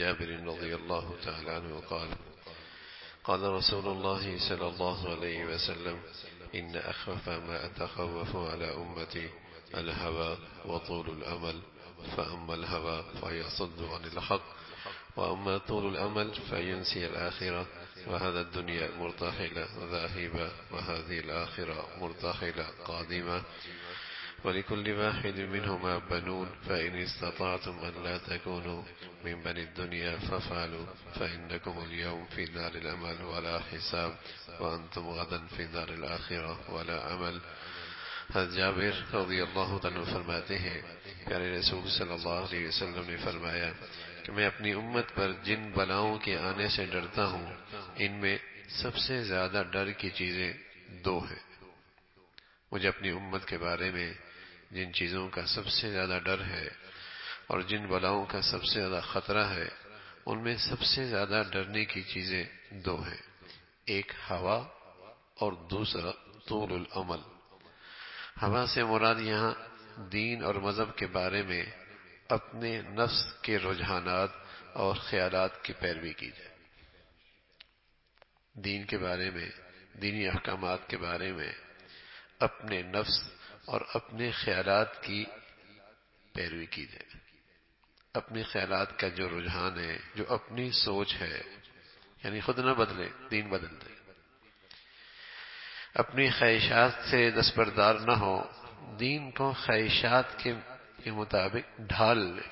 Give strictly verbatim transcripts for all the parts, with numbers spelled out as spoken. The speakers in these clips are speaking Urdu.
جابر رضي الله تعالى عنه قال قال رسول الله صلى الله عليه وسلم إن أخف ما أتخوف على أمتي الهوى وطول الأمل فأما الهوى فيصد عن الحق وأما طول الأمل فينسي الآخرة وهذا الدنيا مرتحلة ذاهبة وهذه الآخرة مرتحلة قادمة ولكل واحد منهما بنون فإن استطعتم أن لا تكونوا من بني الدنيا فافعلوا فإنكم اليوم في دار الأمل ولا حساب وأنتم غدا في دار الآخرة ولا عمل. حضرت جابر رضی اللہ عنہ فرماتے ہیں پیارے رسول صلی اللہ علیہ وسلم نے فرمایا کہ میں اپنی امت پر جن بلاؤں کے آنے سے ڈرتا ہوں ان میں سب سے زیادہ ڈر کی چیزیں دو ہیں. مجھے اپنی امت کے بارے میں جن چیزوں کا سب سے زیادہ ڈر ہے اور جن بلاؤں کا سب سے زیادہ خطرہ ہے ان میں سب سے زیادہ ڈرنے کی چیزیں دو ہیں. ایک ہوا اور دوسرا طول العمل. ہوا سے مراد یہاں دین اور مذہب کے بارے میں اپنے نفس کے رجحانات اور خیالات کی پیروی کی جائے. دین کے بارے میں دینی احکامات کے بارے میں اپنے نفس اور اپنے خیالات کی پیروی کی جائے. اپنے خیالات کا جو رجحان ہے جو اپنی سوچ ہے یعنی خود نہ بدلے دین بدل دے. اپنی خواہشات سے دستبردار نہ ہو دین کو خواہشات کے مطابق ڈھال لے.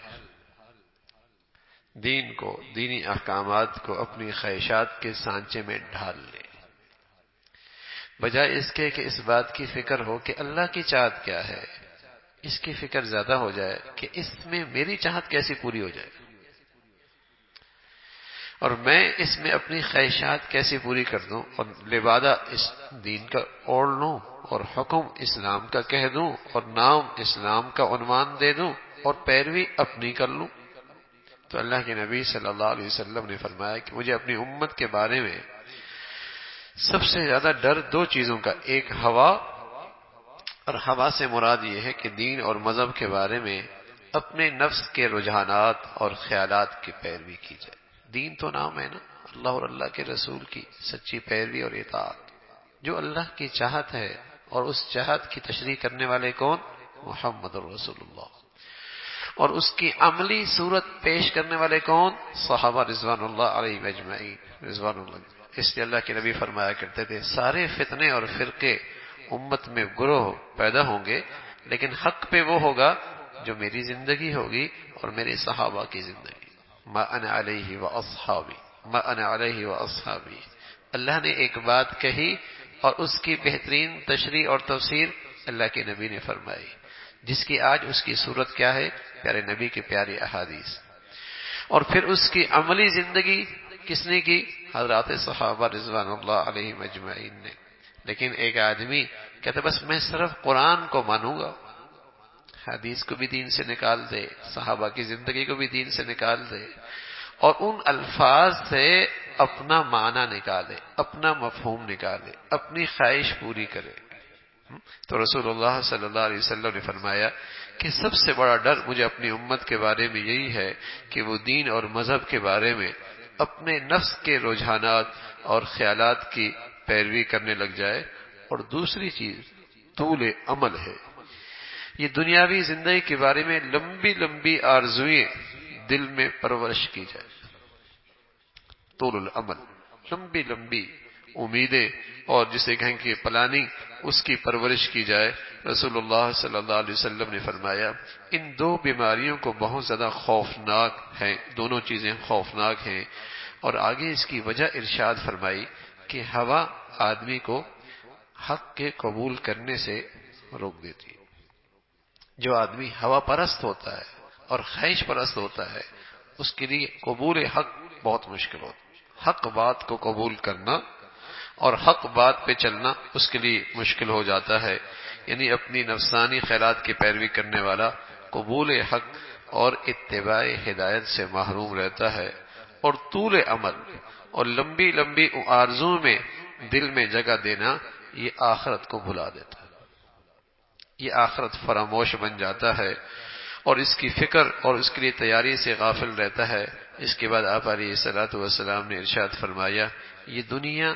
دین کو دینی احکامات کو اپنی خواہشات کے سانچے میں ڈھال لے بجائے اس کے کہ اس بات کی فکر ہو کہ اللہ کی چاہت کیا ہے. اس کی فکر زیادہ ہو جائے کہ اس میں میری چاہت کیسی پوری ہو جائے اور میں اس میں اپنی خواہشات کیسی پوری کر دوں اور لبادہ اس دین کا اوڑھ لوں اور حکم اسلام کا کہہ دوں اور نام اسلام کا عنوان دے دوں اور پیروی اپنی کر لوں. تو اللہ کے نبی صلی اللہ علیہ وسلم نے فرمایا کہ مجھے اپنی امت کے بارے میں سب سے زیادہ ڈر دو چیزوں کا. ایک ہوا اور ہوا سے مراد یہ ہے کہ دین اور مذہب کے بارے میں اپنے نفس کے رجحانات اور خیالات کی پیروی کی جائے. دین تو نام ہے نا اللہ اور اللہ کے رسول کی سچی پیروی اور اطاعت. جو اللہ کی چاہت ہے اور اس چاہت کی تشریح کرنے والے کون؟ محمد رسول اللہ. اور اس کی عملی صورت پیش کرنے والے کون؟ صحابہ رضوان اللہ علیہ اجمعین رضوان اللہ. اس لیے اللہ کے نبی فرمایا کرتے تھے سارے فتنے اور فرقے امت میں گروہ پیدا ہوں گے لیکن حق پہ وہ ہوگا جو میری زندگی ہوگی اور میرے صحابہ کی زندگی. ما انا علیہ و اصحابی ما انا علیہ و اصحابی. اللہ نے ایک بات کہی اور اس کی بہترین تشریح اور تفسیر اللہ کے نبی نے فرمائی جس کی آج اس کی صورت کیا ہے؟ پیارے نبی کی پیاری احادیث. اور پھر اس کی عملی زندگی کس نے کی؟ حضرات صحابہ رضوان اللہ علیہ اجمعین نے. لیکن ایک آدمی کہتا بس میں صرف قرآن کو مانوں گا حدیث کو بھی دین سے نکال دے صحابہ کی زندگی کو بھی دین سے نکال دے اور ان الفاظ سے اپنا معنی نکالے اپنا مفہوم نکالے اپنی خواہش پوری کرے. تو رسول اللہ صلی اللہ علیہ وسلم نے فرمایا کہ سب سے بڑا ڈر مجھے اپنی امت کے بارے میں یہی ہے کہ وہ دین اور مذہب کے بارے میں اپنے نفس کے رجحانات اور خیالات کی پیروی کرنے لگ جائے. اور دوسری چیز طول عمل ہے. یہ دنیاوی زندگی کے بارے میں لمبی لمبی آرزوئیں دل میں پرورش کی جائے. طول العمل لمبی لمبی امیدیں اور جسے کہیں کہ پلاننگ اس کی پرورش کی جائے. رسول اللہ صلی اللہ علیہ وسلم نے فرمایا ان دو بیماریوں کو بہت زیادہ خوفناک ہیں. دونوں چیزیں خوفناک ہیں. اور آگے اس کی وجہ ارشاد فرمائی کہ ہوا آدمی کو حق کے قبول کرنے سے روک دیتی ہے. جو آدمی ہوا پرست ہوتا ہے اور خواہش پرست ہوتا ہے اس کے لیے قبول حق بہت مشکل ہوتا ہے. حق بات کو قبول کرنا اور حق بات پہ چلنا اس کے لیے مشکل ہو جاتا ہے. یعنی اپنی نفسانی خیالات کی پیروی کرنے والا قبول حق اور اتباع ہدایت سے محروم رہتا ہے. اور طول عمل اور لمبی لمبی آرزو میں دل میں جگہ دینا یہ آخرت کو بھلا دیتا ہے. یہ آخرت فراموش بن جاتا ہے اور اس کی فکر اور اس کے لیے تیاری سے غافل رہتا ہے اس کے بعد آپ علیہ الصلوۃ والسلام نے ارشاد فرمایا یہ دنیا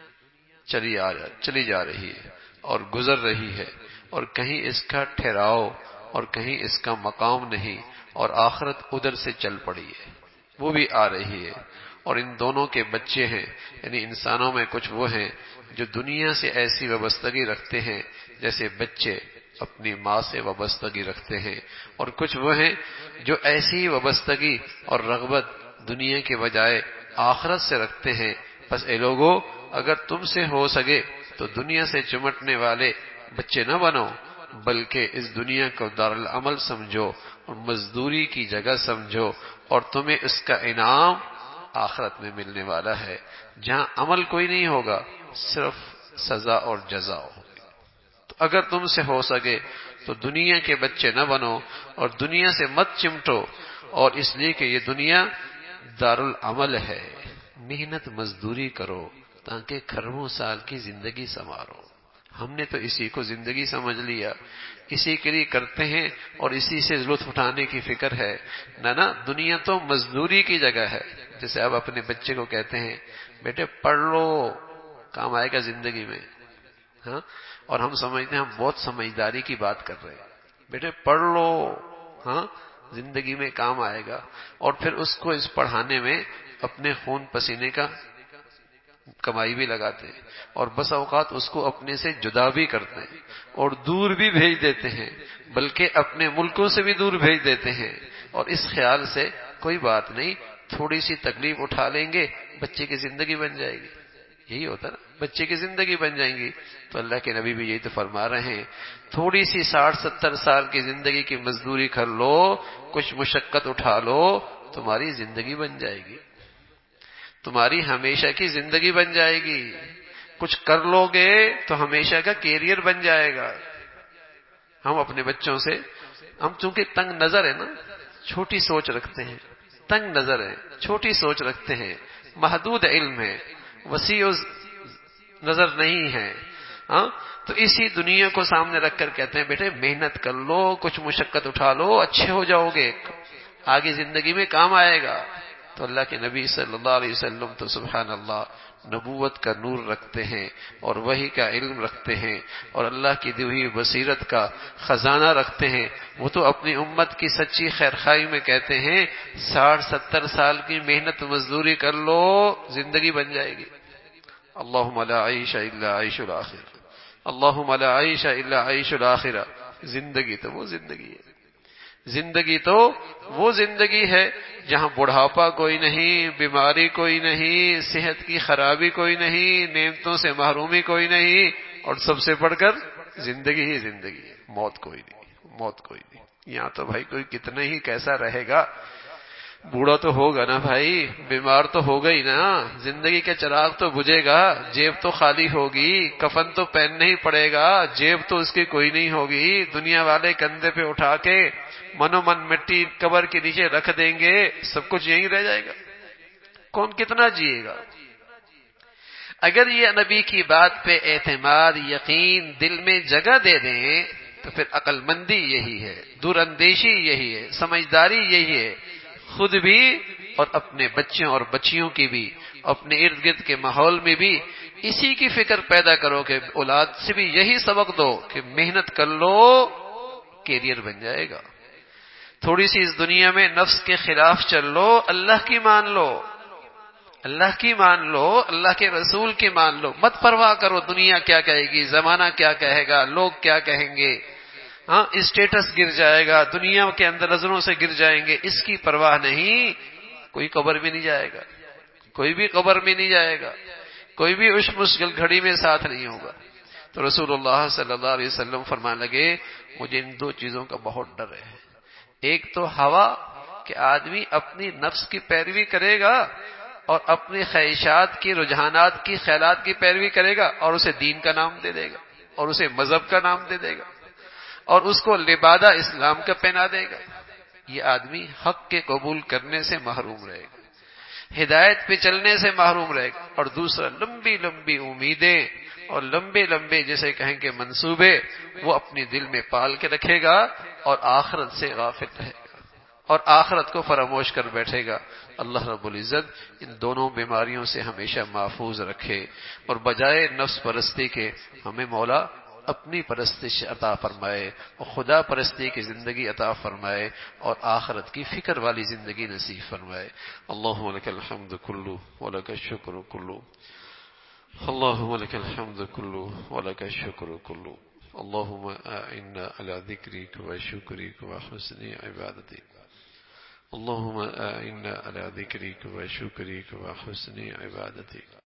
چلی آ چلی جا رہی ہے اور گزر رہی ہے، اور کہیں اس کا ٹھہراؤ اور کہیں اس کا مقام نہیں، اور آخرت ادھر سے چل پڑی ہے، وہ بھی آ رہی ہے۔ اور ان دونوں کے بچے ہیں، یعنی انسانوں میں کچھ وہ ہیں جو دنیا سے ایسی وابستگی رکھتے ہیں جیسے بچے اپنی ماں سے وابستگی رکھتے ہیں، اور کچھ وہ ہیں جو ایسی وابستگی اور رغبت دنیا کے بجائے آخرت سے رکھتے ہیں۔ بس اے لوگو، اگر تم سے ہو سکے تو دنیا سے چمٹنے والے بچے نہ بنو، بلکہ اس دنیا کو دارالعمل سمجھو اور مزدوری کی جگہ سمجھو، اور تمہیں اس کا انعام آخرت میں ملنے والا ہے، جہاں عمل کوئی نہیں ہوگا، صرف سزا اور جزا ہوگی۔ تو اگر تم سے ہو سکے تو دنیا کے بچے نہ بنو اور دنیا سے مت چمٹو، اور اس لیے کہ یہ دنیا دارالعمل ہے، محنت مزدوری کرو تاکہ کھربوں سال کی زندگی سنوارو۔ ہم نے تو اسی کو زندگی سمجھ لیا، اسی کے لیے کرتے ہیں اور اسی سے لطف اٹھانے کی فکر ہے۔ نہ نہ، دنیا تو مزدوری کی جگہ ہے۔ جیسے آپ اپنے بچے کو کہتے ہیں بیٹے پڑھ لو، کام آئے گا زندگی میں، ہاں، اور ہم سمجھتے ہیں ہم بہت سمجھداری کی بات کر رہے ہیں، بیٹے پڑھ لو، ہاں، زندگی میں کام آئے گا، اور پھر اس کو اس پڑھانے میں اپنے خون پسینے کا کمائی بھی لگاتے ہیں، اور بس اوقات اس کو اپنے سے جدا بھی کرتے ہیں اور دور بھی بھیج دیتے ہیں، بلکہ اپنے ملکوں سے بھی دور بھیج دیتے ہیں، اور اس خیال سے کوئی بات نہیں، تھوڑی سی تکلیف اٹھا لیں گے بچے کی زندگی بن جائے گی۔ یہی ہوتا نا، بچے کی زندگی بن جائیں گی۔ تو اللہ کے نبی بھی یہی تو فرما رہے ہیں، تھوڑی سی ساٹھ ستر سال کی زندگی کی مزدوری کر لو، کچھ مشقت اٹھا لو، تمہاری زندگی بن جائے گی، تمہاری ہمیشہ کی زندگی بن جائے گی، کچھ کر لو گے تو ہمیشہ کا کیریئر بن جائے گا۔ ہم اپنے بچوں سے، ہم چونکہ تنگ نظر ہے نا، چھوٹی سوچ رکھتے ہیں، تنگ نظر ہے، چھوٹی سوچ رکھتے ہیں، محدود علم ہے، وسیع نظر نہیں ہے، ہاں، تو اسی دنیا کو سامنے رکھ کر کہتے ہیں بیٹے محنت کر لو، کچھ مشقت اٹھا لو، اچھے ہو جاؤ گے، آگے زندگی میں کام آئے گا۔ تو اللہ کے نبی صلی اللہ علیہ وسلم تو سبحان اللہ نبوت کا نور رکھتے ہیں اور وحی کا علم رکھتے ہیں اور اللہ کی دی ہوئی بصیرت کا خزانہ رکھتے ہیں۔ وہ تو اپنی امت کی سچی خیرخواہی میں کہتے ہیں ساٹھ ستر سال کی محنت مزدوری کر لو، زندگی بن جائے گی۔ اللہم لا عیش الا عیش الاخرہ، اللہم لا عیش الا عیش الاخرہ۔ زندگی تو وہ زندگی ہے، زندگی تو وہ زندگی ہے جہاں بڑھاپا کوئی نہیں، بیماری کوئی نہیں، صحت کی خرابی کوئی نہیں، نعمتوں سے محرومی کوئی نہیں، اور سب سے بڑھ کر زندگی ہی زندگی ہے، موت کوئی نہیں، موت کوئی نہیں۔ یہاں تو بھائی کوئی کتنے ہی کیسا رہے گا، بوڑھا تو ہوگا نا بھائی، بیمار تو ہوگا ہی نا، زندگی کا چراغ تو بجھے گا، جیب تو خالی ہوگی، کفن تو پہننا ہی پڑے گا، جیب تو اس کی کوئی نہیں ہوگی، دنیا والے کندھے پہ اٹھا کے منو من مٹی قبر کے نیچے رکھ دیں گے، سب کچھ یہیں رہ جائے گا، کون کتنا جیے گا۔ اگر یہ نبی کی بات پہ اعتماد، یقین دل میں جگہ دے دیں تو پھر عقل مندی یہی ہے، دور اندیشی یہی ہے، سمجھداری یہی ہے، خود بھی اور اپنے بچوں اور بچیوں کی بھی، اپنے ارد گرد کے ماحول میں بھی اسی کی فکر پیدا کرو کہ اولاد سے بھی یہی سبق دو کہ محنت کر لو، کیریئر بن جائے گا۔ تھوڑی سی اس دنیا میں نفس کے خلاف چل لو، اللہ کی مان لو، اللہ کی مان لو، اللہ کے رسول کی مان لو، مت پرواہ کرو دنیا کیا کہے گی، زمانہ کیا کہے گا، لوگ کیا کہیں گے، ہاں اسٹیٹس گر جائے گا، دنیا کے اندر نظروں سے گر جائیں گے، اس کی پرواہ نہیں۔ کوئی قبر میں نہیں جائے گا، کوئی بھی قبر میں نہیں جائے گا، کوئی بھی اس مشکل گھڑی میں ساتھ نہیں ہوگا۔ تو رسول اللہ صلی اللہ علیہ وسلم فرمانے لگے مجھے ان دو چیزوں کا بہت ڈر ہے، ایک تو ہوا کہ آدمی اپنی نفس کی پیروی کرے گا اور اپنی خواہشات کی، رجحانات کی، خیالات کی پیروی کرے گا اور اسے دین کا نام دے دے گا اور اسے مذہب کا نام دے دے گا اور اس کو لبادہ اسلام کا پہنا دے گا، یہ آدمی حق کے قبول کرنے سے محروم رہے گا، ہدایت پہ چلنے سے محروم رہے گا۔ اور دوسرا لمبی لمبی امیدیں اور لمبے لمبے جیسے کہیں کہ منصوبے وہ اپنے دل میں پال کے رکھے گا اور آخرت سے غافل رہے گا، اور آخرت کو فراموش کر بیٹھے گا۔ اللہ رب العزت ان دونوں بیماریوں سے ہمیشہ محفوظ رکھے، اور بجائے نفس پرستی کے ہمیں مولا اپنی پرستش عطا فرمائے، اور خدا پرستی کی زندگی عطا فرمائے، اور آخرت کی فکر والی زندگی نصیب فرمائے۔ اللہم لک الحمد کلو ولک الشکر کلو، اللہم لک الحمد کلو ولک الشکر کلو، اللہم اعنا علی ذکرک و شکرک و حسن عبادتک، اللہم اعنا علی ذکرک و شکرک و حسن عبادتک۔